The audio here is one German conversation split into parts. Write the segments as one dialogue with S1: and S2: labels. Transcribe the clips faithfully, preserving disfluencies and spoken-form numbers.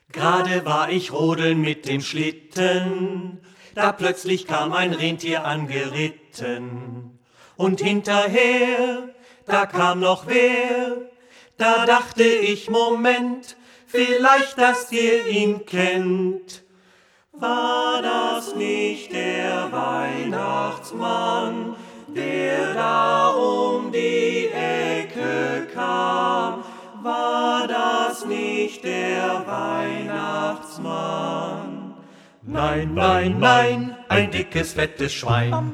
S1: Gerade war ich rodeln mit dem Schlitten, da plötzlich kam ein Rentier angeritten. Und hinterher, da kam noch wer, da dachte ich, Moment, vielleicht, dass ihr ihn kennt. War das nicht der Weihnachtsmann, der da um die Ecke kam? War das nicht der Weihnachtsmann? Nein, nein, nein, ein dickes, fettes Schwein.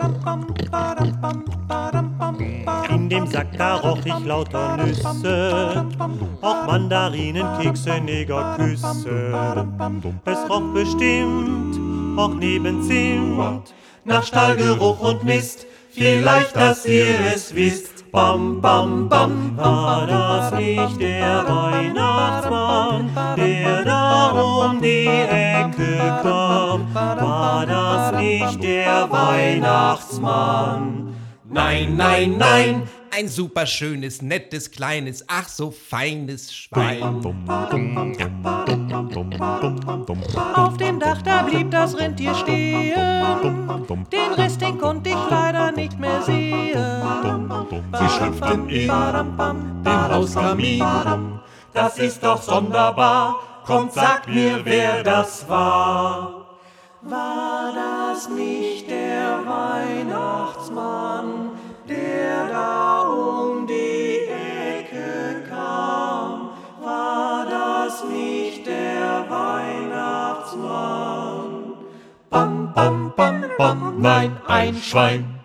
S1: In dem Sack, da roch ich lauter Nüsse, auch Mandarinen, Kekse, Negerküsse. Es roch bestimmt, auch neben Zimt, nach Stallgeruch und Mist, vielleicht, dass ihr es wisst. Bam, bam, bam, war das nicht der Weihnachtsmann, der da um die Ecke kam? War das nicht der Weihnachtsmann? Nein, nein, nein,
S2: ein super schönes, nettes, kleines, ach so feines Schwein.
S3: Auf dem Dach, da blieb das Rentier stehen, den Rest, den konnte ich leider nicht mehr sehen.
S1: Sie schlüpften in den Hauskamin, das ist doch sonderbar, kommt, sagt mir, wer das war. War das nicht der Weihnachtsmann, der da um die Ecke kam? War das nicht der Weihnachtsmann? Bam, bam, bam, bam, nein, ein Schwein.